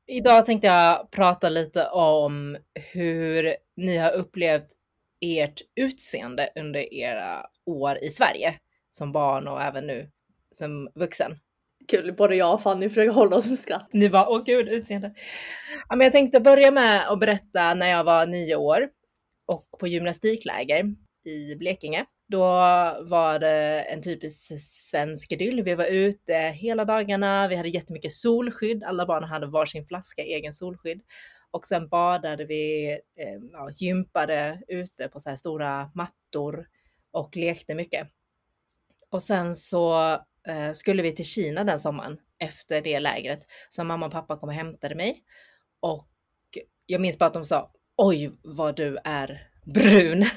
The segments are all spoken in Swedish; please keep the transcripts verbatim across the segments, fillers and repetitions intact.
Idag tänkte jag prata lite om hur ni har upplevt ert utseende under era år i Sverige som barn och även nu som vuxen. Kul, både jag och Fanny försöker hålla oss med skratt. Ni var, åh gud, utseende. Ja, men jag tänkte börja med att berätta när jag var nio år och på gymnastikläger i Blekinge. Då var det en typisk svensk idyll. Vi var ute hela dagarna, vi hade jättemycket solskydd. Alla barn hade varsin flaska egen solskydd. Och sen badade vi, eh, ja, gympade ute på så här stora mattor och lekte mycket. Och sen så eh, skulle vi till Kina den sommaren efter det lägret. Så mamma och pappa kom och hämtade mig. Och jag minns bara att de sa, oj vad du är brun.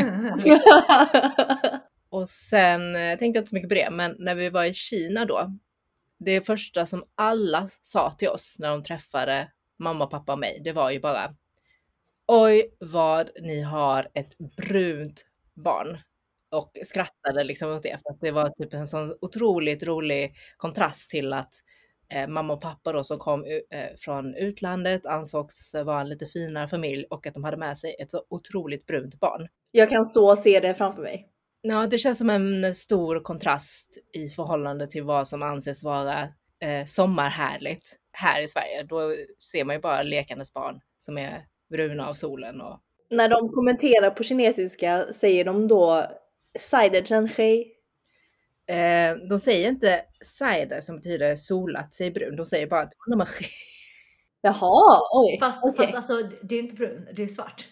Och sen eh, tänkte jag inte så mycket på det. Men när vi var i Kina då. Det första som alla sa till oss när de träffade mamma och pappa och mig. Det var ju bara, oj vad ni har ett brunt barn. Och skrattade liksom åt det. För att det var typ en sån otroligt rolig kontrast till att eh, mamma och pappa då som kom eh, från utlandet ansågs vara en lite finare familj. Och att de hade med sig ett så otroligt brunt barn. Jag kan så se det framför mig. Ja, det känns som en stor kontrast i förhållande till vad som anses vara eh, sommarhärligt här i Sverige. Då ser man ju bara lekandes barn som är bruna av solen. Och... När de kommenterar på kinesiska säger de då Saider Zhenhei. Eh, de säger inte Saider som betyder solat sig brun. De säger bara att de är... Jaha, oj. Fast, okay. fast alltså, det är inte brun, det är svart.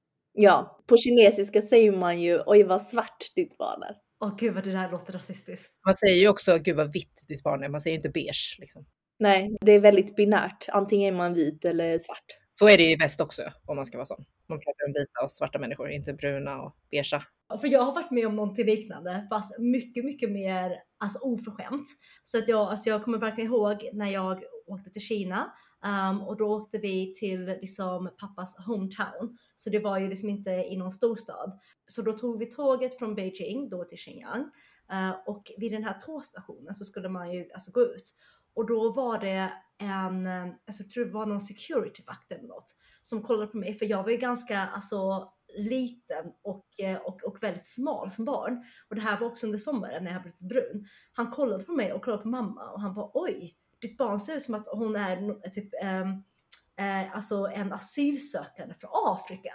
Ja, på kinesiska säger man ju oj vad svart ditt barn är. Åh gud vad det där låter rasistiskt. Man säger ju också gud vad vitt ditt barn är. Man säger ju inte beige liksom. Nej, det är väldigt binärt. Antingen är man vit eller svart. Så är det i väst också om man ska vara sån. Man pratar om vita och svarta människor, inte bruna och beigea. För jag har varit med om någonting liknande, fast mycket, mycket mer alltså, oförskämt. Så att jag, alltså, jag kommer verkligen ihåg när jag åkte till Kina. Um, och då åkte vi till liksom, pappas hometown. Så det var ju liksom inte i någon storstad. Så då tog vi tåget från Beijing då till Shenyang. Uh, och vid den här tågstationen så skulle man ju alltså, gå ut. Och då var det en, alltså, jag tror det var någon securityvakt eller något som kollade på mig. För jag var ju ganska alltså, liten och, och, och väldigt smal som barn. Och det här var också under sommaren när jag blivit brun. Han kollade på mig och kollade på mamma och han bara oj, ditt barn ser ut som att hon är typ eh, eh, alltså en asylsökande från Afrika.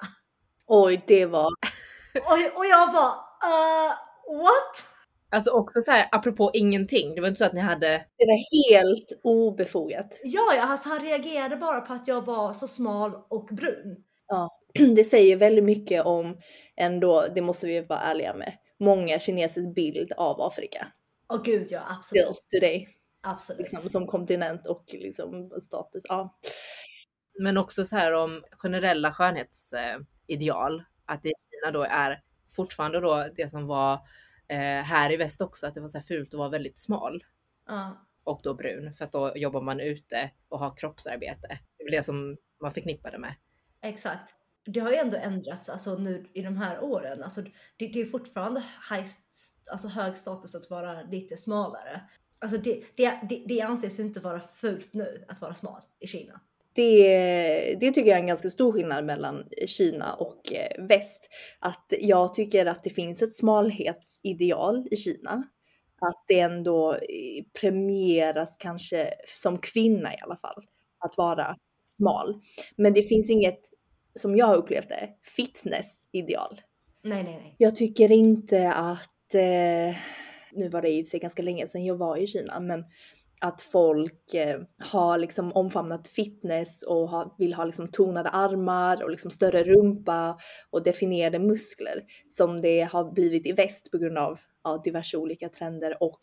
Oj, det var... och, och jag bara, uh, what? Alltså också så här, apropå ingenting. Det var inte så att ni hade... Det var helt obefogat. Ja, ja alltså han reagerade bara på att jag var så smal och brun. Ja, det säger väldigt mycket om ändå, det måste vi vara ärliga med, många kinesers bild av Afrika. Åh oh, gud, ja, absolut. Still today. Absolut. Liksom, som kontinent och liksom status, ja. Men också så här om generella skönhetsideal. Att det i Kina då är fortfarande då det som var eh, här i väst också. Att det var så här fult att vara väldigt smal. Uh. Och då brun. För att då jobbar man ute och har kroppsarbete. Det är det som man förknippade med. Exakt. Det har ju ändå ändrats alltså, nu i de här åren. Alltså, det, det är fortfarande high, alltså, hög status att vara lite smalare. Alltså, det, det, det, det anses inte vara fult nu att vara smal i Kina. Det, det tycker jag är en ganska stor skillnad mellan Kina och väst. Att jag tycker att det finns ett smalhetsideal i Kina. Att det ändå premieras kanske som kvinna i alla fall. Att vara smal. Men det finns inget, som jag har upplevt det, fitnessideal. Nej, nej, nej. Jag tycker inte att, eh, nu var det i sig ganska länge sedan jag var i Kina, men att folk eh, har liksom omfamnat fitness och ha, vill ha liksom tonade armar och liksom större rumpa och definierade muskler som det har blivit i väst på grund av ja, diverse olika trender och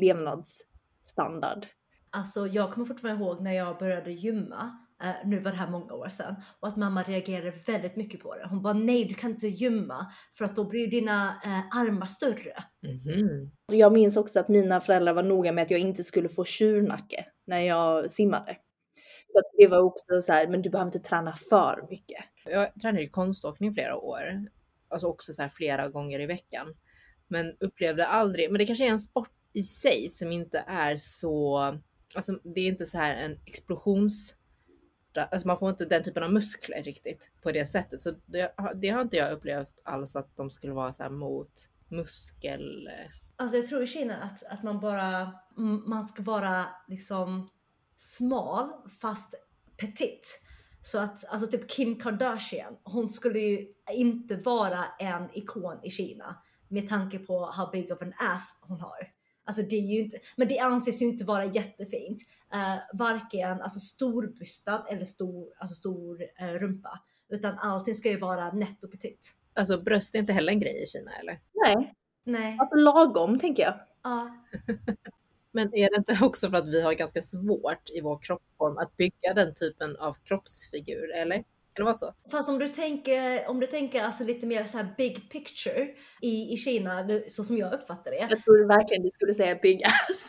levnadsstandard. Alltså jag kommer fortfarande ihåg när jag började gymma. Uh, nu var det här många år sedan. Och att mamma reagerade väldigt mycket på det. Hon bara, nej du kan inte gymma. För att då blir dina uh, armar större. Mm-hmm. Jag minns också att mina föräldrar var noga med att jag inte skulle få tjurnacke när jag simmade. Så att det var också så här, men du behöver inte träna för mycket. Jag tränade ju konståkning flera år. Alltså också så här flera gånger i veckan. Men upplevde aldrig, men det kanske är en sport i sig som inte är så, alltså det är inte så här en explosions hårda, alltså man får inte den typen av muskler riktigt på det sättet. Så det, det har inte jag upplevt alls att de skulle vara så här mot muskel. Alltså jag tror i Kina att, att man bara, man ska vara liksom smal fast petit. Så att alltså typ Kim Kardashian, hon skulle ju inte vara en ikon i Kina med tanke på how big of an ass hon har. Alltså det är ju inte, men det anses ju inte vara jättefint. Uh, varken alltså storbystad eller stor, alltså stor uh, rumpa. Utan allting ska ju vara netto petit. Alltså bröst är inte heller en grej i Kina eller? Nej. Nej. Alltså lagom tänker jag. Ja. Men är det inte också för att vi har ganska svårt i vår kroppsform att bygga den typen av kroppsfigur, eller? Kan det vara så? Fast om du tänker, om du tänker alltså lite mer så här big picture i, i Kina, så som jag uppfattar det. Jag tror verkligen du skulle säga big ass.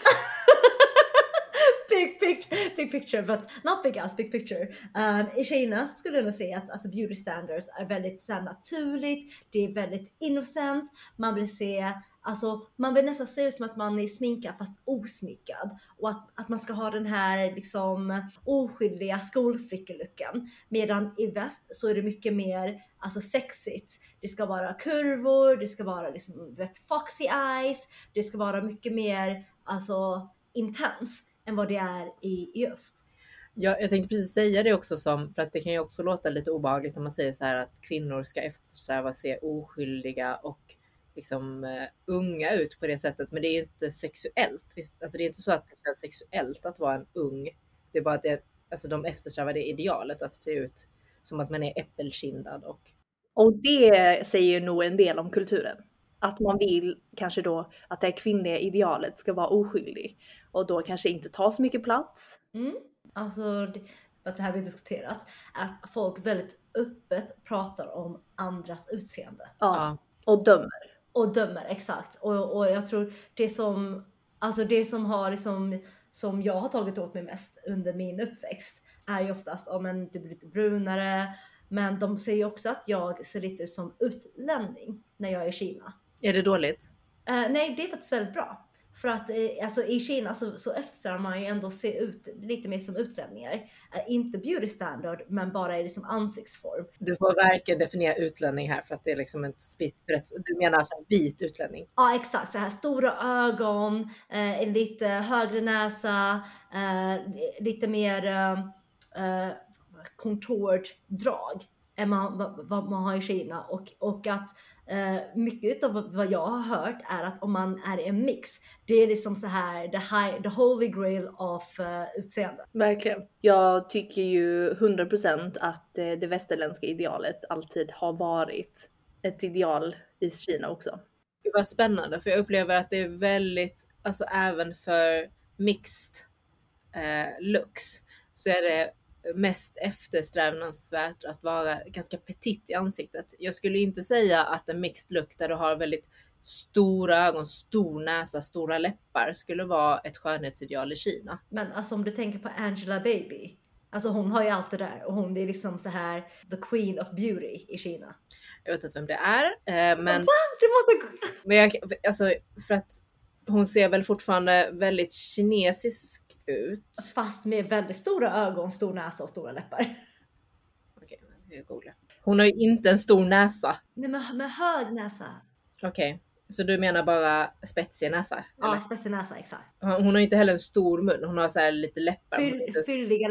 Big picture, big picture, but not big ass, big picture. Um, I Kina så skulle jag nog säga att alltså, beauty standards är väldigt så här, naturligt, det är väldigt innocent, man vill se, alltså man vill nästan se ut som att man är sminkad fast osminkad. Och att, att man ska ha den här liksom oskyldiga skolflickelucken. Medan i väst så är det mycket mer alltså sexigt. Det ska vara kurvor, det ska vara liksom, du vet, foxy eyes, det ska vara mycket mer alltså intens än vad det är i, i öst. Ja, jag tänkte precis säga det också, som, för att det kan ju också låta lite obehagligt när man säger så här att kvinnor ska eftersträva se oskyldiga och liksom uh, unga ut på det sättet, men det är ju inte sexuellt. Visst? Alltså det är inte så att det är sexuellt att vara en ung. Det är bara att det, alltså de eftersträvar det idealet att se ut som att man är äppelkindad. Och... och det säger ju nog en del om kulturen. Att man vill kanske då att det kvinnliga idealet ska vara oskyldig. Och då kanske inte ta så mycket plats. Mm. Alltså, fast det här har vi diskuterat. Att folk väldigt öppet pratar om andras utseende. Ja, Ja. och dömer. Och dömer, exakt. Och, och jag tror det som, alltså det som har liksom, som jag har tagit åt mig mest under min uppväxt är ju oftast om en du blir lite brunare. Men de säger också att jag ser lite ut som utlänning när jag är i Kina. Är det dåligt? Uh, nej, det är faktiskt väldigt bra. För att eh, alltså, i Kina så, så eftersträvar man ju ändå se ut lite mer som utlänningar. Uh, inte beauty standard, men bara i liksom ansiktsform. Du får verkligen definiera utlänning här, för att det är liksom ett vitt. Du menar alltså vit utlänning? Ja, exakt. Så här stora ögon, uh, en lite högre näsa, uh, lite mer uh, contourd drag än man, vad, vad man har i Kina. Och, och att Uh, mycket av vad jag har hört är att om man är en mix, det är liksom så här the, high, the holy grail of uh, utseende. Verkligen. Jag tycker ju hundra procent att eh, det västerländska idealet alltid har varit ett ideal i Kina också. Det var spännande, för jag upplever att det är väldigt, alltså även för mixed eh, looks så är det mest eftersträvansvärt att vara ganska petit i ansiktet. Jag skulle inte säga att en mixed look där du har väldigt stora ögon, stor näsa, stora läppar skulle vara ett skönhetsideal i Kina. Men alltså om du tänker på Angela Baby, alltså hon har ju allt det där och hon är liksom så här the queen of beauty i Kina. Jag vet inte vem det är, eh, men, Va? Du måste... men jag, alltså för att hon ser väl fortfarande väldigt kinesisk ut. Fast med väldigt stora ögon, stor näsa och stora läppar. Okej, jag ska googla. Hon har ju inte en stor näsa. Nej, men med hög näsa. Okej, okay. Så du menar bara spetsig näsa? Ja, eller? spetsig näsa, exakt. Hon har ju inte heller en stor mun, hon har så här lite läppar. Fyll, fylliga.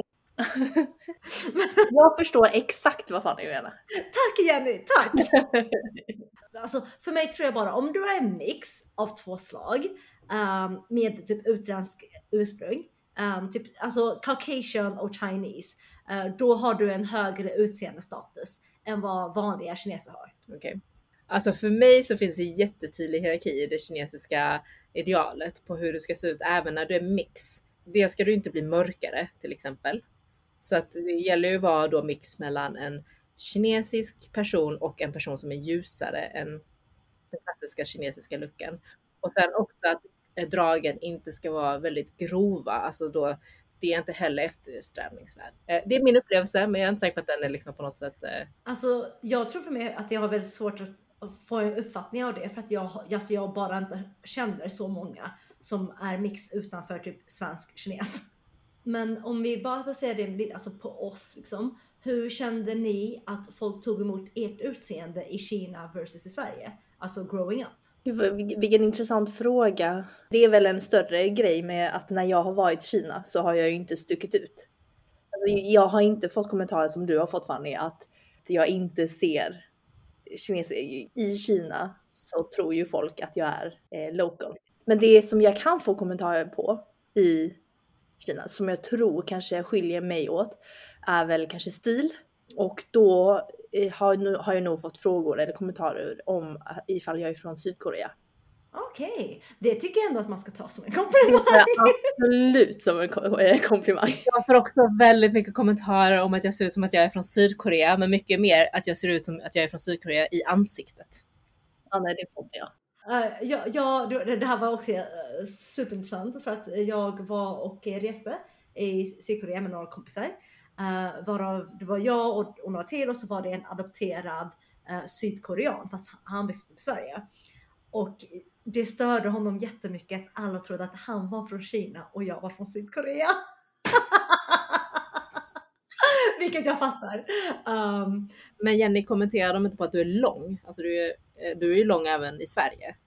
Jag förstår exakt vad fan du menar. Tack Jenny, tack! Alltså, för mig tror jag bara, om du är en mix av två slag um, med typ utländsk ursprung, um, typ alltså Caucasian och Chinese, uh, då har du en högre utseendestatus än vad vanliga kineser har. Okej. Okay. Alltså för mig så finns det jättetydlig hierarki i det kinesiska idealet på hur du ska se ut även när du är mix. Det ska du inte bli mörkare till exempel. Så att det gäller ju att vara då mix mellan en kinesisk person och en person som är ljusare än den klassiska kinesiska looken. Och sen också att dragen inte ska vara väldigt grova. Alltså då, det är inte heller eftersträvningsvärt. Det är min upplevelse, men jag är inte säker på att den är liksom på något sätt... Alltså jag tror för mig att jag har väldigt svårt att få en uppfattning av det. För att jag, alltså jag bara inte känner så många som är mix utanför typ svensk kines. Men om vi bara baserar det lite alltså på oss liksom. Hur kände ni att folk tog emot ert utseende i Kina versus i Sverige? Alltså growing up. Vilken intressant fråga. Det är väl en större grej med att när jag har varit i Kina så har jag ju inte stuckit ut. Alltså, jag har inte fått kommentarer som du har fått, Fanny, att jag inte ser kineser. I Kina så tror ju folk att jag är eh, local. Men det som jag kan få kommentarer på i Kina, som jag tror kanske skiljer mig åt, är väl kanske stil. Och då eh, har, har jag nog fått frågor eller kommentarer om ifall jag är från Sydkorea. Okej, okay. Det tycker jag ändå att man ska ta som en komplimang. Absolut som en komplimang. Jag får också väldigt mycket kommentarer om att jag ser ut som att jag är från Sydkorea, men mycket mer att jag ser ut som att jag är från Sydkorea i ansiktet. Ja, nej, det får inte jag. Uh, ja, ja, det här var också uh, superintressant för att jag var och reste i Sydkorea med några kompisar. Uh, varav det var jag och, och några till, och så var det en adopterad uh, sydkorean, fast han växte upp i Sverige. Och det störde honom jättemycket att alla trodde att han var från Kina och jag var från Sydkorea. Vilket jag fattar. Um, Men Jenny, kommenterar de inte på att du är lång? Alltså du är, du är ju lång även i Sverige.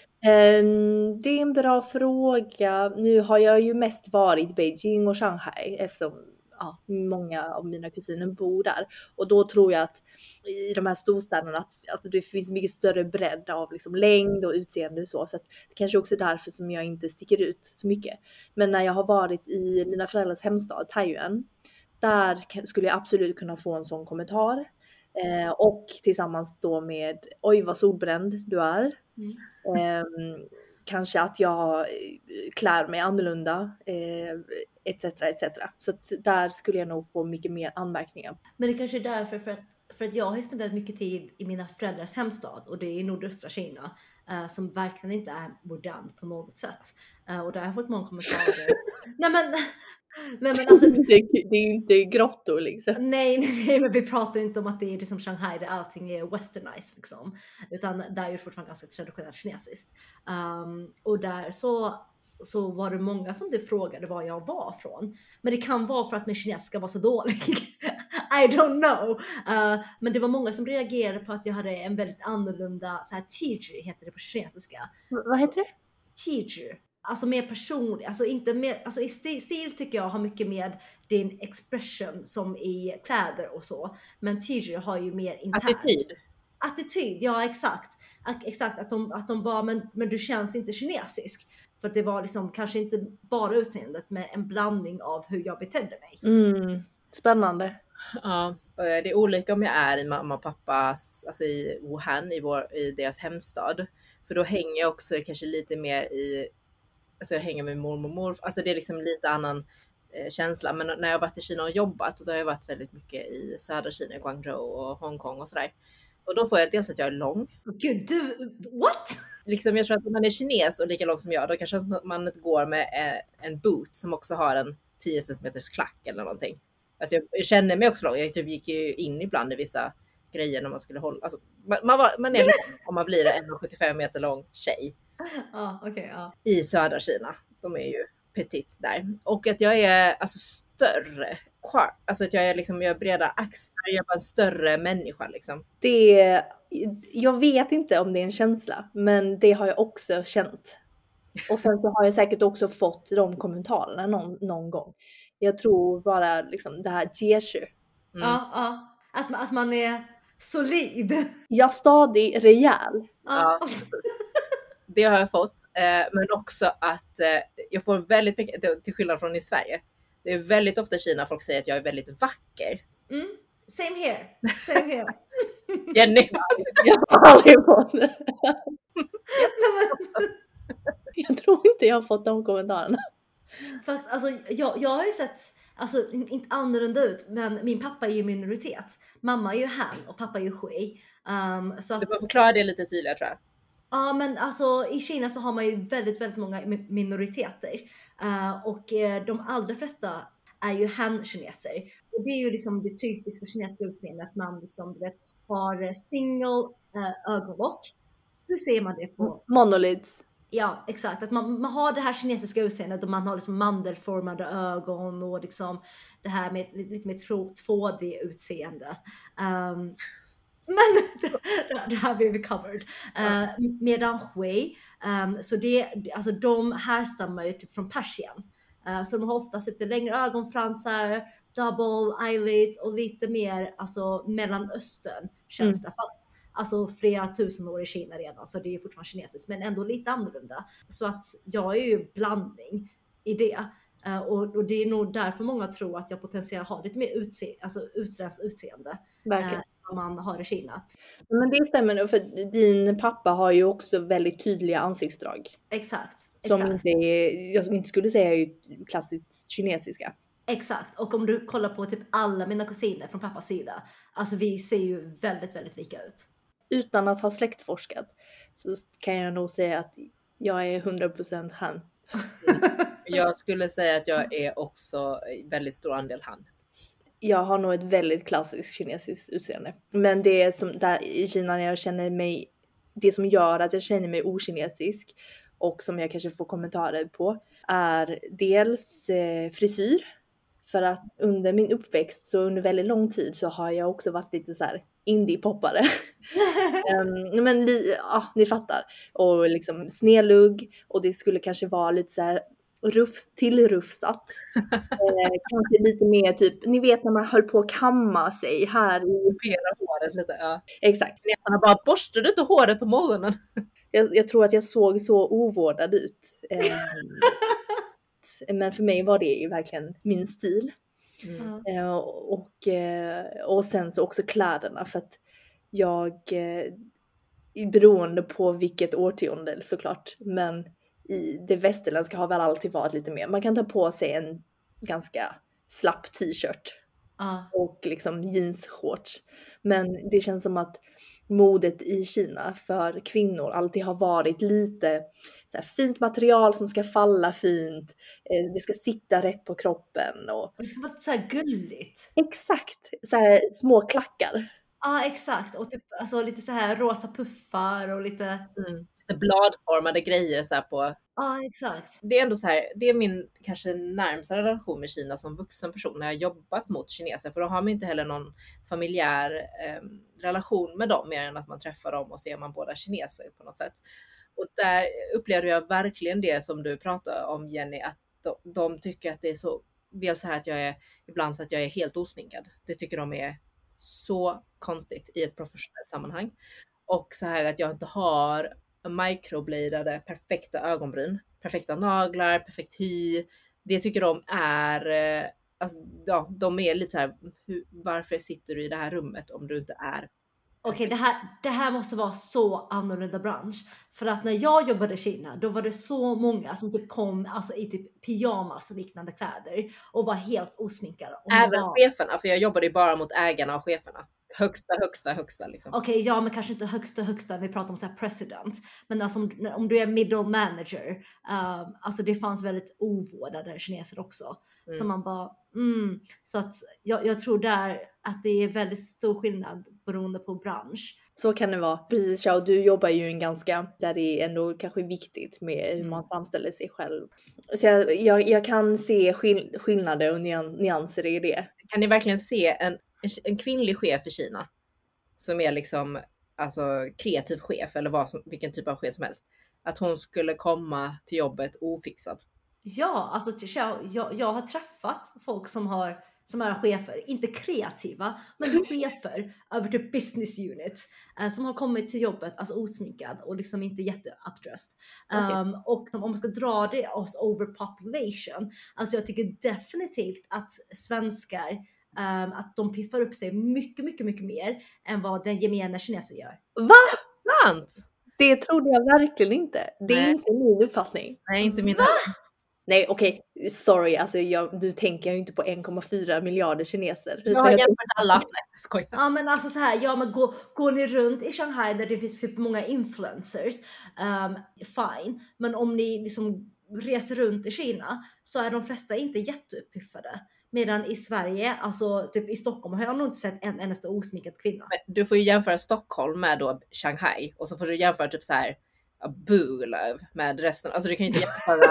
Um, det är en bra fråga. Nu har jag ju mest varit i Beijing och Shanghai eftersom ja, många av mina kusiner bor där. Och då tror jag att i de här storstäderna att alltså, det finns mycket större bredd av liksom, längd och utseende och så. Så att det kanske också är därför som jag inte sticker ut så mycket. Men när jag har varit i mina föräldrars hemstad, Taiyuan, där skulle jag absolut kunna få en sån kommentar. Eh, och tillsammans då med oj vad solbränd du är. Mm. Eh, kanske att jag klär mig annorlunda. Eh, etc, et cetera. Så att där skulle jag nog få mycket mer anmärkningar. Men det kanske är därför för att, för att jag har spenderat mycket tid i mina föräldrars hemstad. Och det är i nordöstra Kina. Uh, som verkligen inte är modern på något sätt. Uh, och där har jag fått många kommentarer. nej men... Nej, men alltså, det, det är ju inte grottor liksom. Nej, nej, men vi pratar inte om att det är liksom Shanghai där allting är westernized liksom. Utan där är det fortfarande ganska traditionellt kinesiskt. Um, och där så, så var det många som det frågade var jag var från. Men det kan vara för att min kinesiska var så dålig. I don't know. Uh, men det var många som reagerade på att jag hade en väldigt annorlunda, så här tiju heter det på kinesiska. V- vad heter det? Tiju. Alltså mer personlig, alltså inte mer, alltså i stil, stil tycker jag har mycket med din expression som i kläder och så. Men tiju har ju mer intern. Attityd. Attityd, ja exakt. Exakt, att de, att de bara, men, men du känns inte kinesisk. För att det var liksom kanske inte bara utseendet, men en blandning av hur jag betedde mig. Mm, spännande. Ja, det är olika om jag är i mamma och pappas, alltså i Wuhan, i, vår, i deras hemstad. För då hänger jag också kanske lite mer i, alltså jag hänger med mormor och morfar, alltså det är liksom lite annan eh, känsla. Men när jag har varit i Kina och jobbat, och då har jag varit väldigt mycket i södra Kina, Guangzhou och Hongkong och sådär. Och då får jag dels att jag är lång. Gud, du, what? Liksom jag tror att om man är kines och lika lång som jag, då kanske man inte går med en boot som också har en tio centimeters klack eller någonting. Alltså jag, jag känner mig också lång. Jag typ gick ju in ibland i vissa grejer när man skulle hålla. Alltså, man, man, var, man är om man blir en komma sjuttiofem meter lång tjej. Ja, okej, okay, ja. I södra Kina. De är ju petit där. Och att jag är alltså större. Alltså att jag är liksom, jag har breda axlar. Jag är bara en större människa liksom. Det, jag vet inte om det är en känsla. Men det har jag också känt. Och sen så har jag säkert också fått de kommentarerna någon, någon gång. Jag tror bara liksom det här gesture. Mm. Ja, ja. Att, att man är solid. Jag stadig, rejäl. Ja. Det har jag fått. Men också att jag får väldigt mycket, till skillnad från i Sverige. Det är väldigt ofta i Kina folk säger att jag är väldigt vacker. Mm. Same here. Same here. Jenny. Jag har aldrig fått det. Jag tror inte jag har fått de kommentarerna. Fast alltså, jag, jag har ju sett, alltså inte annorlunda ut, men min pappa är ju minoritet. Mamma är ju han och pappa är ju hui. Um, så att, du får förklara det lite tydligare tror jag. Ja, men alltså i Kina så har man ju väldigt, väldigt många minoriteter. Uh, och uh, de allra flesta är ju han-kineser. Och det är ju liksom det typiska kinesiska utseendet. Att man liksom, du vet, har single uh, ögonlock. Hur ser man det på? Monolids. Ja, exakt. Att man, man har det här kinesiska utseendet och man har liksom mandelformade ögon och liksom det här med lite mer två D-utseende. Um, men det, det här blir vi covered. Uh, medan Hui, um, så det, alltså de härstammar ju typ från Persien. Uh, så de har ofta lite längre ögonfransar, double eyelids och lite mer alltså Mellanöstern känsla. Mm. Fast alltså flera tusen år i Kina redan, så det är fortfarande kinesiskt, men ändå lite annorlunda. Så att jag är ju blandning i det. Uh, och, och det är nog därför många tror att jag potentiellt har lite mer utse- alltså utländskt utseende. Verkligen. Uh, man har i Kina. Men det stämmer, för din pappa har ju också väldigt tydliga ansiktsdrag. Exakt. Som exakt. inte är, jag inte skulle säga är klassiskt kinesiska. Exakt, och om du kollar på typ alla mina kusiner från pappas sida, alltså vi ser ju väldigt, väldigt lika ut. Utan att ha släktforskat så kan jag nog säga att jag är hundra procent han. Jag skulle säga att jag är också väldigt stor andel han. Jag har nog ett väldigt klassiskt kinesiskt utseende. Men det är som där i Kina när jag känner mig, det som gör att jag känner mig okinesisk och som jag kanske får kommentarer på är dels eh, frisyr. För att under min uppväxt så under väldigt lång tid så har jag också varit lite så här indie-poppare. um, men li, ja, ni fattar. Och liksom snedlugg och det skulle kanske vara lite så här rufs, tillrufsat. eh, kanske lite mer typ, ni vet när man höll på att kamma sig här i Pera håret lite, ja. Exakt. Kineserna bara, borstar du inte håret på morgonen? Jag, jag tror att jag såg så ovårdad ut. Um, men för mig var det ju verkligen min stil. Mm. Uh, och, uh, och sen så också kläderna, för att jag uh, beroende på vilket årtionde såklart, men i det västerländska har väl alltid varit lite mer. Man kan ta på sig en ganska slapp t-shirt uh. och liksom jeansshorts. Men det känns som att modet i Kina för kvinnor alltid har varit lite så här fint material som ska falla fint. Eh, det ska sitta rätt på kroppen. Och det ska vara så här gulligt. Exakt. Så här små klackar. Ja, exakt. Och typ, alltså, lite så här rosa puffar och lite... Mm. Lite bladformade grejer så här på. Ja, exakt. Det är ändå så här, det är min kanske närmsta relation med Kina som vuxen person när jag jobbat mot kineser. För då har man inte heller någon familjär eh, relation med dem mer än att man träffar dem och ser man båda kineser på något sätt. Och där upplevde jag verkligen det som du pratade om, Jenny, att de, de tycker att det är så, dels så här att jag är ibland så att jag är helt osminkad. Det tycker de är så konstigt i ett professionellt sammanhang. Och så här att jag inte har microbladade perfekta ögonbryn, perfekta naglar, perfekt hy. Det tycker de är, alltså, ja, de är lite så här, hur, varför sitter du i det här rummet om du inte är? Okej, okay, det, här, det här måste vara så annorlunda bransch. För att när jag jobbade i Kina, då var det så många som typ kom alltså, i typ pyjamas liknande kläder och var helt osminkade. Även var... cheferna, för jag jobbade ju bara mot ägarna och cheferna. Högsta, högsta, högsta liksom. Okej, okay, ja, men kanske inte högsta, högsta. Vi pratar om så här president. Men alltså om, om du är middle manager. Um, alltså det fanns väldigt ovårdade kineser också. Mm. Så man bara, mm. Så att jag, jag tror där att det är väldigt stor skillnad beroende på bransch. Så kan det vara. Precis, Xiao, du jobbar ju en ganska, där det är ändå kanske viktigt med hur man framställer sig själv. Så jag, jag, jag kan se skill- skillnader och nyanser i det. Kan ni verkligen se en en kvinnlig chef i Kina som är liksom alltså kreativ chef eller vad som, vilken typ av chef som helst, att hon skulle komma till jobbet ofixad? Ja, alltså jag, jag, jag har träffat folk som har som är chefer, inte kreativa, men chefer över typ business units eh, som har kommit till jobbet alltså osminkad och liksom inte jätte-updressed. Okay. Um, och om man ska dra det oss overpopulation, alltså jag tycker definitivt att svenskar Um, att de piffar upp sig mycket, mycket, mycket mer än vad den gemene kineser gör. Va? Sant? Det trodde jag verkligen inte. Det är Nej. inte min uppfattning. Nej, inte min. Nej, okej. Okay. Sorry, alltså jag, du tänker ju inte på en komma fyra miljarder kineser. Jag har jämfört alla. Nej, skojar. Ja, men alltså så här, ja, men går, går ni runt i Shanghai där det finns typ många influencers, um, fine. Men om ni liksom reser runt i Kina så är de flesta inte jätteupppiffade. Medan i Sverige, alltså typ i Stockholm, har jag nog inte sett en enda osminkad kvinna. Men du får ju jämföra Stockholm med då Shanghai. Och så får du jämföra typ så här Burlöv med resten. Alltså du kan ju inte jämföra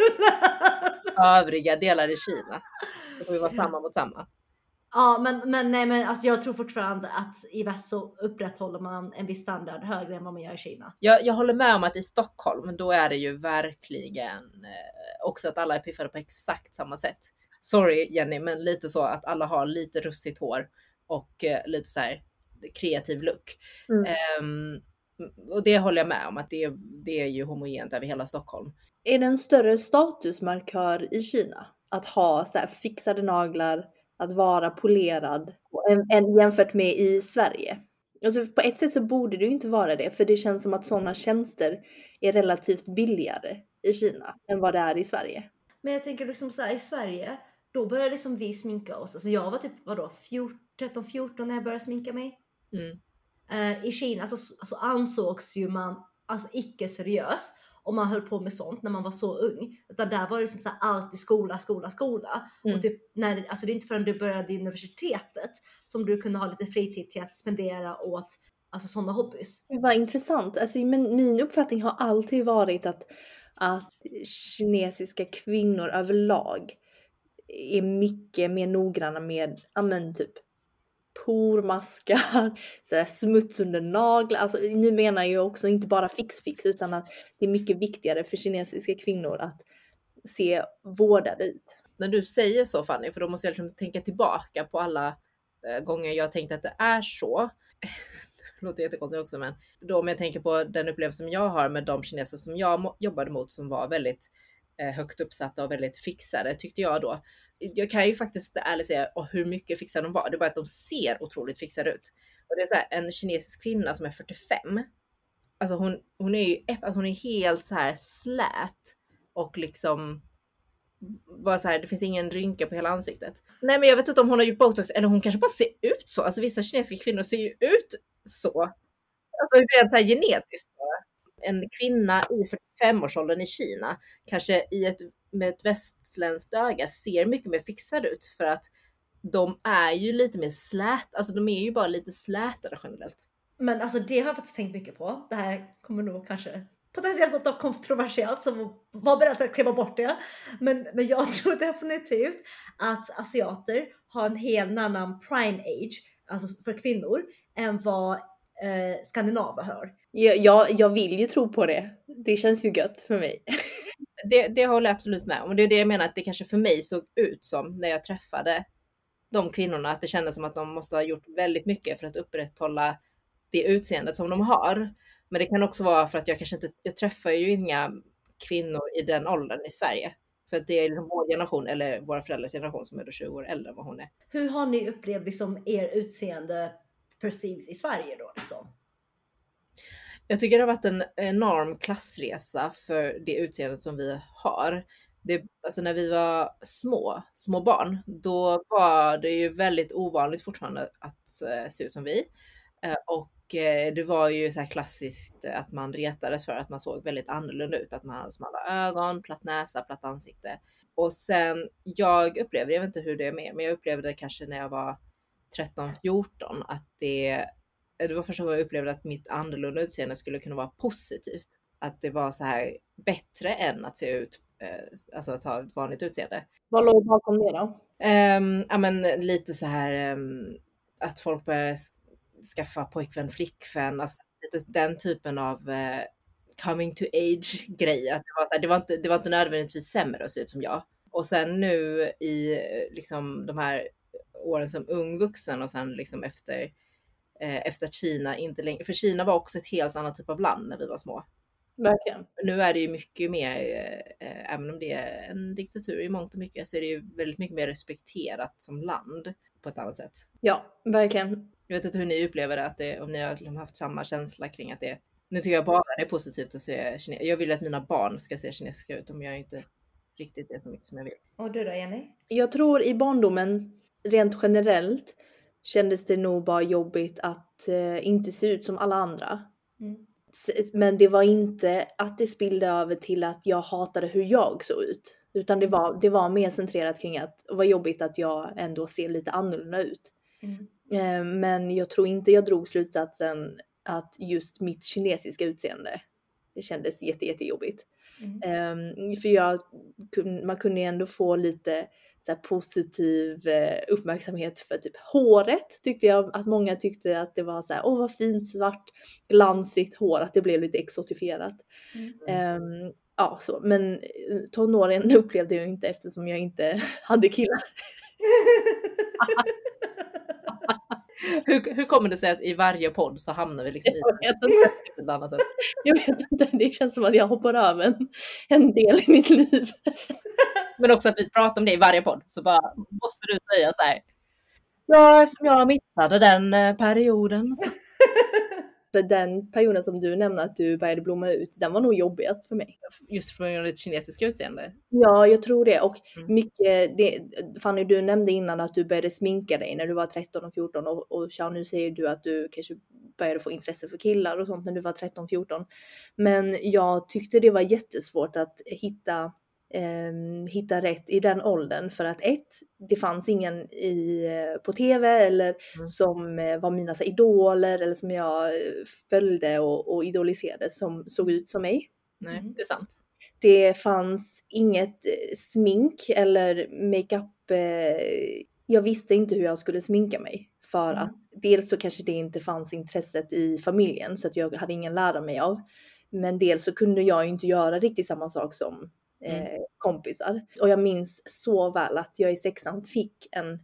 övriga delar i Kina. Det får ju vara samma mot samma. Ja, men, men, nej, men alltså jag tror fortfarande att i väst så upprätthåller man en viss standard högre än vad man gör i Kina. Jag, jag håller med om att i Stockholm, då är det ju verkligen eh, också att alla är piffade på exakt samma sätt. Sorry Jenny, men lite så att alla har lite russigt hår och eh, lite så här kreativ look. Mm. Um, och det håller jag med om, att det, det är ju homogent över hela Stockholm. Är det en större statusmarkör i Kina att ha så här fixade naglar, att vara polerad än, än jämfört med i Sverige? Alltså på ett sätt så borde det ju inte vara det, för det känns som att sådana tjänster är relativt billigare i Kina än vad det är i Sverige. Men jag tänker liksom så här, i Sverige, då började liksom vi sminka oss. Alltså jag var typ vadå, tretton fjorton när jag började sminka mig. Mm. Uh, I Kina så alltså, alltså ansågs ju man alltså icke seriös om man höll på med sånt när man var så ung. Utan där var det liksom så här, alltid skola, skola, skola. Mm. Och typ, när, alltså det är inte förrän du började i universitetet som du kunde ha lite fritid till att spendera åt alltså sådana hobbys. Det var intressant. Alltså, men min uppfattning har alltid varit att, att kinesiska kvinnor överlag är mycket mer noggranna med, ja men typ pormaskar, så här, smuts under naglar. Alltså, nu menar jag också inte bara fix fix, utan att det är mycket viktigare för kinesiska kvinnor att se vårdade ut. När du säger så Fanny, för då måste jag liksom tänka tillbaka på alla eh, gånger jag tänkt att det är så. Det låter jättekonstigt också, men då om jag tänker på den upplevelsen jag har med de kineser som jag jobbade mot som var väldigt eh, högt uppsatta och väldigt fixade, tyckte jag då. Jag kan ju faktiskt inte ärligt säga oh, hur mycket fixade de var. Det är bara att de ser otroligt fixade ut. Och det är så här, en kinesisk kvinna som är fyrtiofem. Alltså hon, hon är ju hon är helt så här slät och liksom bara så här, det finns ingen rynka på hela ansiktet. Nej, men jag vet inte om hon har gjort botox eller hon kanske bara ser ut så. Alltså vissa kinesiska kvinnor ser ju ut så. Alltså det är så här genetiskt. En kvinna i fyrtiofem-årsåldern i Kina kanske i ett, med ett västländskt öga ser mycket mer fixad ut, för att de är ju lite mer slät. Alltså de är ju bara lite slätare generellt. Men alltså det har jag faktiskt tänkt mycket på. Det här kommer nog kanske potentiellt något kontroversiellt som var beredd att kräva bort det. Men, men jag tror definitivt att asiater har en helt annan prime age, alltså för kvinnor, än vad eh, skandinaver har. Jag, jag, jag vill ju tro på det. Det känns ju gött för mig. Det, det håller jag absolut med om. Och det är det jag menar, att det kanske för mig såg ut som när jag träffade de kvinnorna, att det kändes som att de måste ha gjort väldigt mycket för att upprätthålla det utseendet som de har. Men det kan också vara för att jag kanske inte, jag träffar ju inga kvinnor i den åldern i Sverige. För att det är liksom vår generation, eller våra föräldrars generation, som är då tjugo år äldre än vad hon är. Hur har ni upplevt liksom er utseende perceived i Sverige då liksom? Jag tycker det har varit en enorm klassresa för det utseendet som vi har. Det, alltså när vi var små, små barn, då var det ju väldigt ovanligt fortfarande att uh, se ut som vi. Uh, och uh, det var ju så här klassiskt att man retades för att man såg väldigt annorlunda ut. Att man hade smala ögon, platt näsa, platt ansikte. Och sen, jag upplevde, jag vet inte hur det är med, men jag upplevde det kanske när jag var tretton fjorton att det Det var första gången jag upplevde att mitt annorlunda utseende skulle kunna vara positivt. Att det var så här bättre än att se ut, eh, alltså att ha ett vanligt utseende. Vad låg bakom det då? Um, ja, men lite så här um, att folk börjar skaffa pojkvän, flickvän. Alltså lite den typen av uh, coming to age grej. Att det, var så här, det, var inte, det var inte nödvändigtvis sämre att se ut som jag. Och sen nu i liksom de här åren som ung vuxen och sen liksom efter efter att Kina inte längre, för Kina var också ett helt annat typ av land när vi var små. Verkligen. Nu är det ju mycket mer, eh, även om det är en diktatur i mångt och mycket, så är det ju väldigt mycket mer respekterat som land på ett annat sätt. Ja, verkligen. Jag vet inte hur ni upplever det, att det, om ni har haft samma känsla kring att det, nu tycker jag bara det är positivt att se kinesiska. Jag vill att mina barn ska se kinesiska ut, om jag inte riktigt är så mycket som jag vill. Och du då, Jenny? Jag tror i barndomen, rent generellt, kändes det nog bara jobbigt att eh, inte se ut som alla andra. Mm. Men det var inte att det spillde över till att jag hatade hur jag såg ut. Utan det var, det var mer centrerat kring att det var jobbigt att jag ändå ser lite annorlunda ut. Mm. Eh, men jag tror inte jag drog slutsatsen att just mitt kinesiska utseende Det kändes jätte, jättejobbigt. Mm. Um, för jag, man kunde ju ändå få lite så här positiv eh, uppmärksamhet för typ håret. Tyckte jag att många tyckte att det var så här, åh vad fint svart glansigt hår, att det blev lite exotifierat. Mm. Um, ja, så. Men tonåren upplevde jag inte eftersom jag inte hade killar. hur, hur kommer det sig att i varje podd så hamnar vi liksom i Jag vet inte. ett annat sätt? Jag vet inte, det känns som att jag hoppar över en, en del i mitt liv. Men också att vi pratar om det i varje podd, så bara måste du säga så här. Ja, eftersom jag missade den eh, perioden. Så. För den perioden som du nämnde att du började blomma ut, den var nog jobbigast för mig. Just från ditt kinesiska utseende. Ja, jag tror det. Och Mm. mycket, det, Fanny, du nämnde innan att du började sminka dig när du var tretton och fjorton. Och, och Xiao, nu säger du att du kanske började få intresse för killar och sånt när du var tretton fjorton. Men jag tyckte det var jättesvårt att hitta eh, hitta rätt i den åldern, för att ett, det fanns ingen i, på tv eller Mm. som eh, var mina så, idoler eller som jag följde och, och idoliserade som såg ut som mig. Nej, Mm. det är sant. Det fanns inget eh, smink eller makeup. Eh, jag visste inte hur jag skulle sminka mig. För Mm. att dels så kanske det inte fanns intresset i familjen, så att jag hade ingen lära mig av. Men dels så kunde jag inte göra riktigt samma sak som eh, Mm. kompisar. Och jag minns så väl att jag i sexan fick en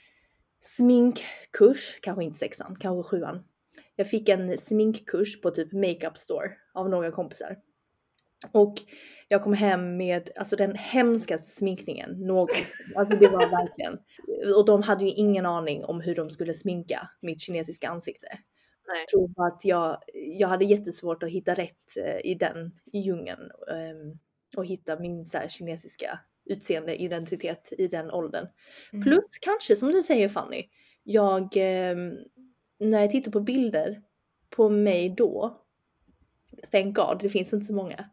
sminkkurs, kanske inte sexan, kanske sjuan. Jag fick en sminkkurs på typ Makeup Store av några kompisar. Och jag kom hem med alltså den hemskaste sminkningen någonsin. Alltså det var verkligen. Och de hade ju ingen aning om hur de skulle sminka mitt kinesiska ansikte. Nej. Jag tror att jag, jag hade jättesvårt att hitta rätt i den i djungeln. Um, och hitta min så här, kinesiska utseende identitet i den åldern. Mm. Plus kanske som du säger Fanny. Jag, um, när jag tittar på bilder på mig då. Thank God, det finns inte så många.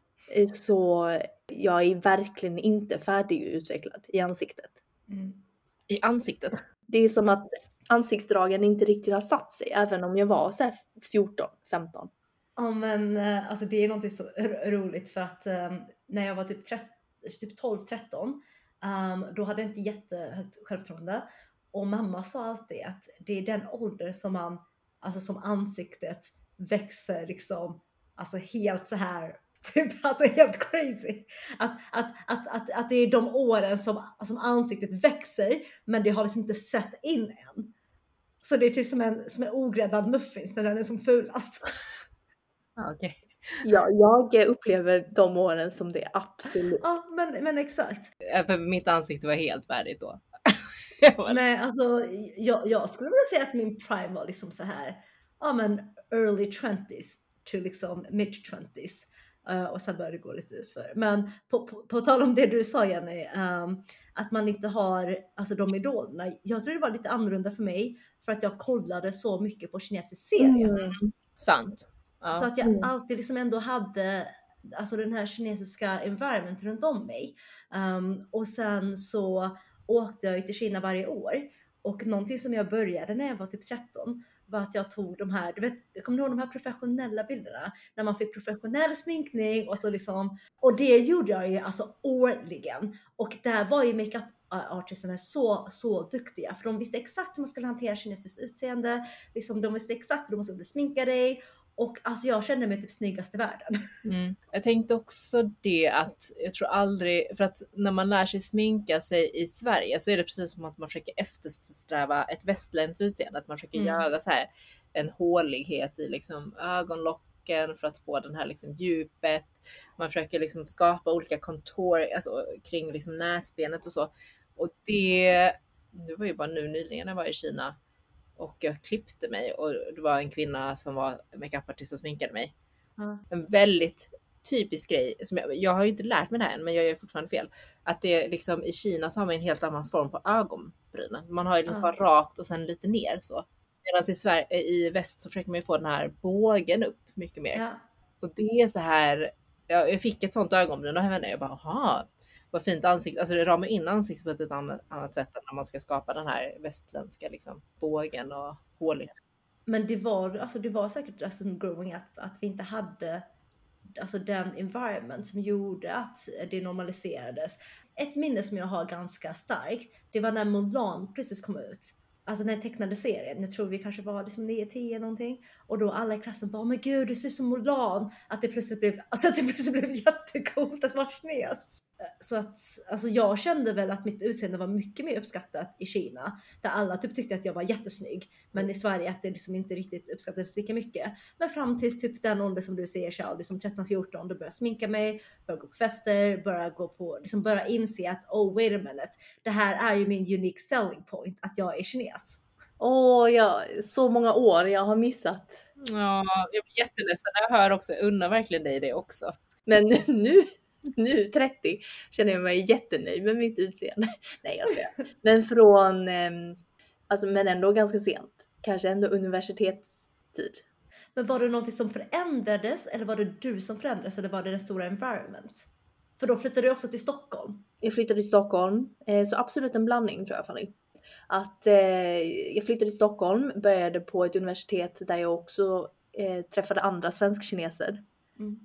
Så jag är verkligen inte färdigutvecklad i ansiktet. Mm. I ansiktet? Det är som att ansiktsdragen inte riktigt har satt sig, även om jag var så här fjorton, femton. Ja men eh, alltså det är något så ro- roligt för att um, när jag var typ, tretton, typ tolv tretton um, då hade jag inte jättehögt självförtroende. Och mamma sa alltid att det är den åldern som man, alltså som ansiktet växer liksom, alltså helt så här. Typ, alltså helt crazy. Att, att, att, att, att det är de åren som, som ansiktet växer, men det har liksom inte sett in än. Så det är typ som en, som en ogräddad muffins när den är som fulast. Ja, okej. Ja, jag upplever de åren som det absolut. Ja, men, men exakt. Ja, för mitt ansikte var helt färdigt då. Nej, alltså jag, jag skulle vilja säga att min prime var liksom så här, ja men early twenties till liksom mid twenties. Uh, och sen började det gå lite utför. Men på, på, på tal om det du sa Jenny, um, att man inte har alltså de idolerna. Jag tror det var lite annorlunda för mig för att jag kollade så mycket på kinesisk serie. Mm. Sant. Ja. Så att jag Mm. alltid liksom ändå hade alltså den här kinesiska environment runt om mig. Um, och sen så åkte jag till Kina varje år. Och någonting som jag började när jag var typ tretton var att jag tog de här, du vet, jag kommer ihåg de här professionella bilderna när man fick professionell sminkning och så liksom, och det gjorde jag ju alltså årligen. Och där var ju makeup artisterna så, så duktiga, för de visste exakt hur man skulle hantera kinesiskt utseende, liksom de visste exakt hur de skulle sminka dig. Och alltså jag kände mig typ snyggast i världen. Mm. Jag tänkte också det att jag tror aldrig, för att när man lär sig sminka sig i Sverige så är det precis som att man försöker eftersträva ett västländskt utseende. Att man försöker Mm. göra så här en hålighet i liksom ögonlocken för att få den här liksom djupet. Man försöker liksom skapa olika kontor alltså, kring liksom näsbenet och så. Och det, det var ju bara nu nyligen när jag var i Kina. Och jag klippte mig och det var en kvinna som var makeupartist och sminkade mig. Mm. En väldigt typisk grej, som jag, jag har ju inte lärt mig det här än, men jag gör fortfarande fel. Att det liksom i Kina så har man en helt annan form på ögonbrynen. Man har ju liksom Mm. bara rakt och sen lite ner så. Medan i, Sverige, i väst så försöker man ju få den här bågen upp mycket mer. Ja. Och det är så här, jag, jag fick ett sånt ögonbryn och jag bara, aha. Vad fint ansikte, alltså det ramar in ansiktet på ett annat, annat sätt än när man ska skapa den här västländska liksom, bågen och håligheten. Men det var, alltså det var säkert alltså, growing up att vi inte hade alltså den environment som gjorde att det normaliserades. Ett minne som jag har ganska starkt, det var när Mulan precis kom ut. Alltså den tecknade serien, jag tror vi kanske var liksom nio tio någonting. Och då alla i klassen bara, men gud du ser ut som Mulan. Att det plötsligt blev, alltså att det plötsligt blev jättecoolt att vara kines. Så att, alltså jag kände väl att mitt utseende var mycket mer uppskattat i Kina. Där alla typ tyckte att jag var jättesnygg. Men i Sverige att det liksom inte riktigt uppskattades lika mycket. Men fram tills typ den ålder som du säger Charles, liksom tretton fjorton, då började jag sminka mig, började gå på fester, började gå på, liksom började inse att oh wait a minute, det här är ju min unique selling point, att jag är kines. Åh, oh, ja, så många år jag har missat. Ja, jag blir jätteledsen när jag hör också, jag undrar verkligen dig det också. Men nu, nu trettio känner jag mig jättenöjd med mitt utseende. Nej, jag skojar. Men från, alltså men ändå ganska sent. Kanske ändå universitetstid. Men var det någonting som förändrades, eller var det du som förändrades, eller var det den stora environment? För då flyttade du också till Stockholm. Jag flyttade till Stockholm, så absolut en blandning tror jag, Fanny. Att eh, jag flyttade till Stockholm, började på ett universitet där jag också eh, träffade andra svensk-kineser. Mm.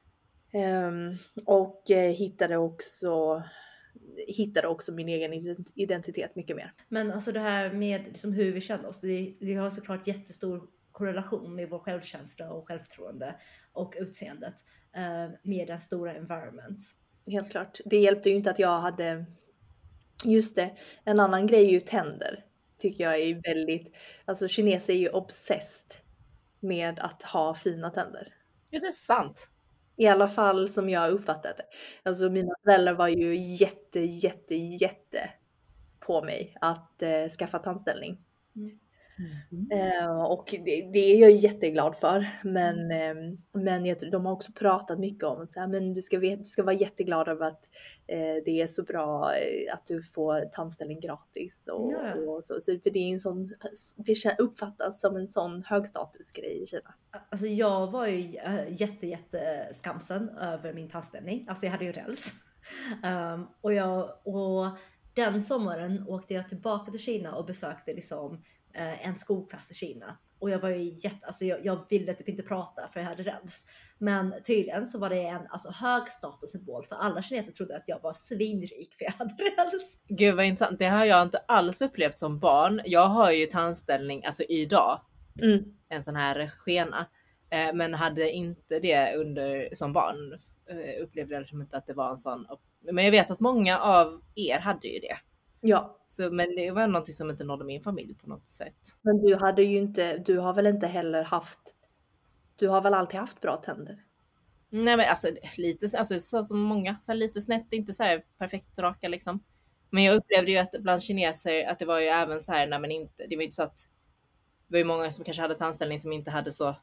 Um, och eh, hittade också hittade också min egen identitet mycket mer. Men alltså det här med liksom hur vi känner oss, det, det har såklart jättestor korrelation med vår självkänsla och självförtroende och utseendet eh, med den stora environment. Helt klart. Det hjälpte ju inte att jag hade, just det, en annan grej är ju tänder. Tycker jag är väldigt, alltså kineser är ju obsessed med att ha fina tänder. Ja, det är sant. I alla fall som jag uppfattat det. Alltså mina föräldrar var ju jätte, jätte, jätte på mig att eh, skaffa tandställning. Mm. Mm. Eh, och det, det är jag jätteglad för. Men, eh, men jag, de har också pratat mycket om så här, men du ska, vet, du ska vara jätteglad över att eh, det är så bra eh, att du får tandställning gratis. Och, ja. och så, så, för det är en sån, det uppfattas som en sån högstatusgrej i Kina. Alltså jag var ju jätte, jätte skamsen över min tandställning. Alltså jag hade ju räls. um, och, jag, och den sommaren åkte jag tillbaka till Kina och besökte liksom en skolklass i Kina. Och jag var ju jätte, alltså jag, jag ville typ inte prata för jag hade räls. Men tydligen så var det en alltså, hög statussymbol för alla kineser trodde att jag var svinrik för jag hade räls. Gud vad intressant, det har jag inte alls upplevt som barn. Jag har ju tandställning alltså idag. Mm. En sån här skena. Eh, men hade inte det under som barn. Eh, upplevde jag liksom inte att det var en sån. Men jag vet att många av er hade ju det. Ja. Så, men det var någonting som inte nådde min familj på något sätt. Men du hade ju inte, du har väl inte heller haft, du har väl alltid haft bra tänder? Nej men alltså lite, alltså så som många, så lite snett, inte så här perfekt raka liksom. Men jag upplevde ju att bland kineser att det var ju även så här när man inte, det var ju inte så att, det var ju många som kanske hade tandställning som inte hade så,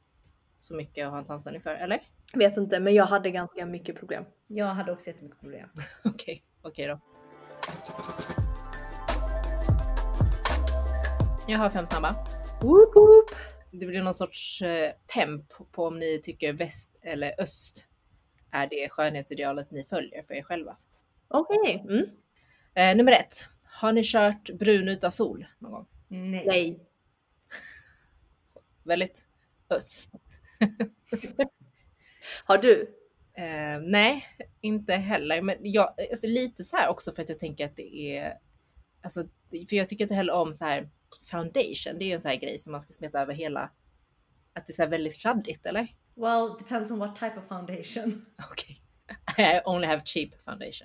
så mycket att ha en tandställning för, eller? Vet inte, men jag hade ganska mycket problem. Jag hade också jättemycket problem. Okej, okej okay, då. Jag har fem snabba. Woop woop. Det blir någon sorts eh, temp på om ni tycker väst eller öst är det skönhetsidealet ni följer för er själva. Okej. Okay. Mm. Eh, nummer ett. Har ni kört brun utav sol någon gång? Nej. Nej. Så, väldigt öst. Har du? Eh, nej, inte heller. Men jag, alltså, lite så här också för att jag tänker att det är... Alltså, för jag tycker inte heller om så här foundation. Det är ju en sån här grej som man ska smeta över hela... Att det är så här väldigt kladdigt, eller? Well, depends on what type of foundation. Okej. Okay. I only have cheap foundation.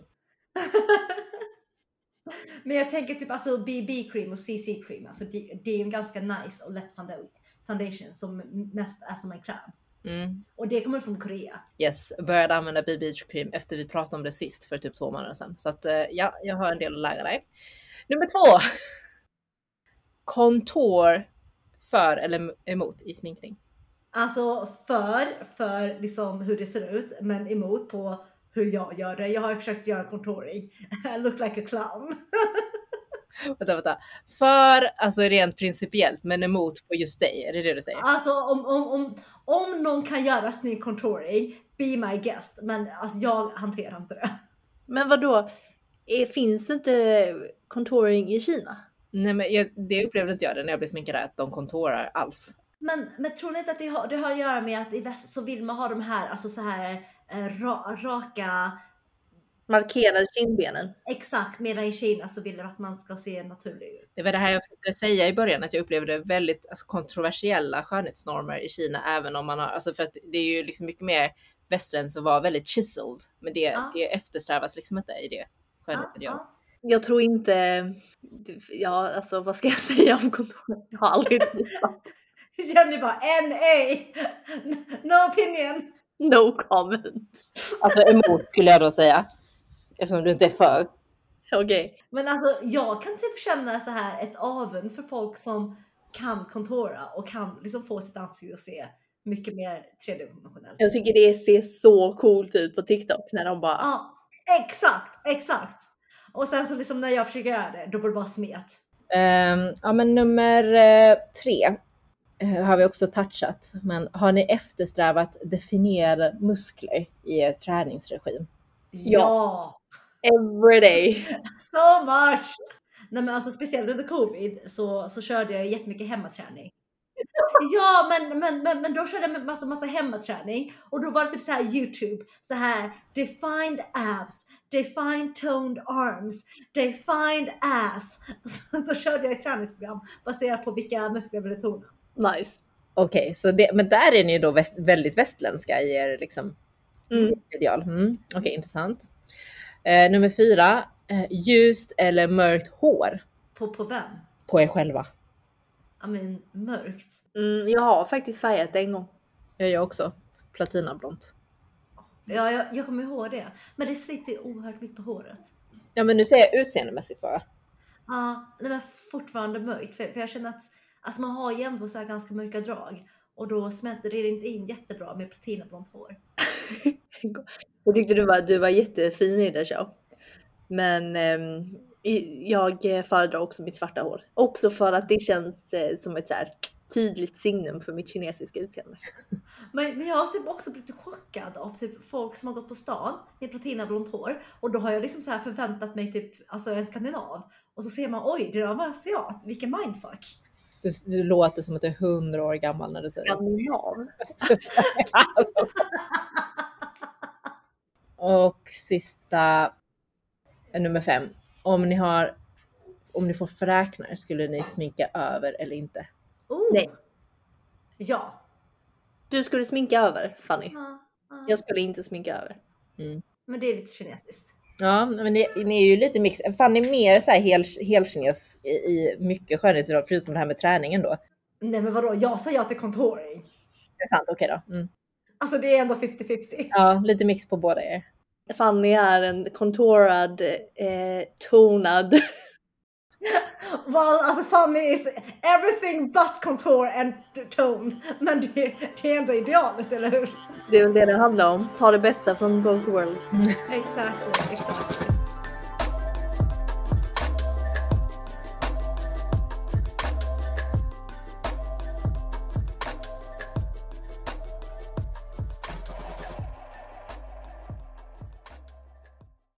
Men jag tänker typ alltså B B-cream och C C-cream. Alltså det, det är en ganska nice och lätt foundation som mest är som en kräm. Mm. Och det kommer från Korea. Yes, började använda B B-cream efter vi pratade om det sist för typ två månader sedan. Så att ja, jag har en del att lära dig. Nummer två. Kontor för eller emot i sminkning? Alltså för, för liksom hur det ser ut, men emot på hur jag gör det. Jag har ju försökt göra contouring. I look like a clown. vänta, vänta. För, alltså rent principiellt, men emot på just dig. Är det det du säger? Alltså om, om, om, om någon kan göra snygg contouring, be my guest. Men alltså jag hanterar inte det. Men vadå? Är, finns inte contouring i Kina? Nej, men jag, det upplevde inte jag det när jag blev sminkad att de contourar alls. Men, men tror ni inte att det har, det har att göra med att i väst så vill man ha de här, alltså så här eh, ra, raka... Markerade kindbenen. Exakt, medan i Kina så vill det att man ska se naturlig ut. Det var det här jag försökte säga i början, att jag upplevde väldigt alltså, kontroversiella skönhetsnormer i Kina, även om man har, alltså för att det är ju liksom mycket mer västerländskt att vara väldigt chiseled, men det, Ja. det eftersträvas liksom inte i det skönhetsideal. Ja, Jag tror inte, ja alltså vad ska jag säga om kontoret? Jag har aldrig tittat. Jenny bara N A no opinion. No comment. Alltså emot skulle jag då säga, eftersom du inte är för. Okej. Okay. Men alltså jag kan typ känna så här ett avund för folk som kan kontora och kan liksom få sitt ansikte att se mycket mer tredimensionellt. Jag tycker det ser så coolt ut på TikTok när de bara... Ja, exakt, exakt. Och sen så liksom när jag försöker göra det, då blir det bara smet. Um, ja men nummer uh, tre uh, har vi också touchat. Men har ni eftersträvat definierade muskler i er träningsregim? Ja. Every day. So much! Nej men alltså speciellt under covid så, så körde jag jättemycket hemmaträning. Ja men, men, men, men då körde jag massa, massa hemmaträning och då var det typ så här YouTube, så här defined abs, defined toned arms, defined ass. Så då körde jag ett träningsprogram baserat på vilka muskler jag ville tona. Nice. Okej, okay, så det, men där är ni ju då väst, väldigt västländska i er liksom mm. ideal. Mm, Okej, okay, intressant. Eh, nummer fyra, eh, ljust eller mörkt hår? På, på vem? På er själva. I mean, mörkt. Mm, jag har faktiskt färgat det en gång. Jag gör också platinablont. Ja, jag, jag kommer ihåg det. Men det sliter oerhört mycket på håret. Ja, men nu säger jag utseendemässigt bara. Ja, det var fortfarande mörkt. För, för jag känner att alltså man har ju ändå så här ganska mörka drag. Och då smälter det inte in jättebra med platinablont hår. Jag tyckte du var, du var jättefin i det show. Men eh, jag föredrar också mitt svarta hår. Också för att det känns eh, som ett så här tydligt signum för mitt kinesiska utseende. Men, men jag har typ också blivit chockad av typ folk som har gått på stan med platinablont hår. Och då har jag liksom så här förväntat mig typ alltså en skandinav. Och så ser man, oj, det där var asiat. Vilken mindfuck. Du, du låter som att du är hundra år gammal när du säger skandinav. Och sista nummer fem. Om ni har om ni får förräknar, skulle ni sminka över eller inte? Oh. Nej. Ja. Du skulle sminka över, Fanny. Ja, ja. Jag skulle inte sminka över. Mm. Men det är lite kinesiskt. Ja, men ni, ni är ju lite mix. Fanny är mer så här hel, helkines i, i mycket skönhetsideal, förutom det här med träningen då. Nej men vadå, jag sa ja till contouring. Det är sant, okej okay då. Mm. Alltså det är ändå femtio femtio. Ja, lite mix på båda er. Fanny är en contourad, eh, tonad. Well, alltså Fanny is everything but contour and toned. Men det, det är ändå idealet, eller hur? Det är väl det det handlar om. Ta det bästa från both worlds. Exakt, exakt.